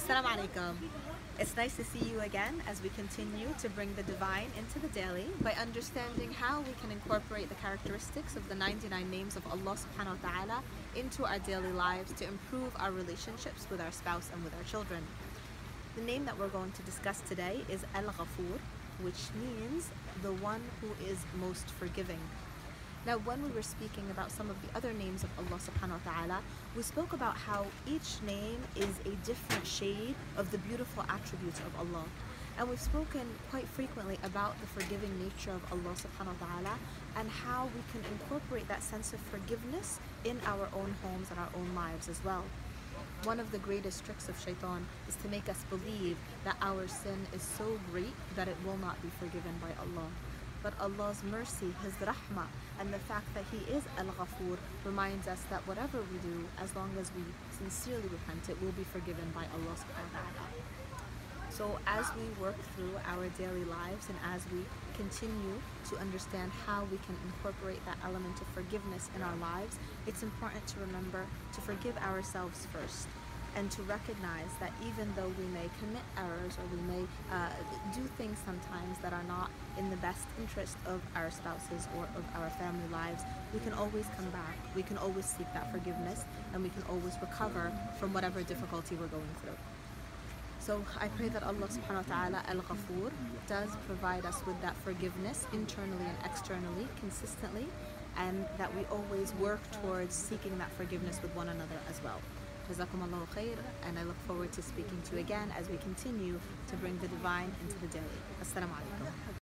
Assalamu alaikum. It's nice to see you again as we continue to bring the divine into the daily by understanding how we can incorporate the characteristics of the 99 names of Allah subhanahu wa ta'ala into our daily lives to improve our relationships with our spouse and with our children. The name that we're going to discuss today is Al-Ghafur, which means the one who is most forgiving. Now, when we were speaking about some of the other names of Allah subhanahu wa ta'ala, we spoke about how each name is a different shade of the beautiful attributes of Allah. And we've spoken quite frequently about the forgiving nature of Allah subhanahu wa ta'ala and how we can incorporate that sense of forgiveness in our own homes and our own lives as well. One of the greatest tricks of shaitan is to make us believe that our sin is so great that it will not be forgiven by Allah. But Allah's mercy, His rahmah, and the fact that He is Al-Ghafur reminds us that whatever we do, as long as we sincerely repent, it will be forgiven by Allah subhanahu wa ta'ala. So as we work through our daily lives and as we continue to understand how we can incorporate that element of forgiveness in our lives, it's important to remember to forgive ourselves first, and to recognize that even though we may commit errors or we may do things sometimes that are not in the best interest of our spouses or of our family lives, we can always come back, we can always seek that forgiveness, and we can always recover from whatever difficulty we're going through. So I pray that Allah subhanahu wa ta'ala Al-Ghafur does provide us with that forgiveness internally and externally consistently, and that we always work towards seeking that forgiveness with one another as well. Jazakumullahu khair, and I look forward to speaking to you again as we continue to bring the divine into the daily. Assalamu alaikum.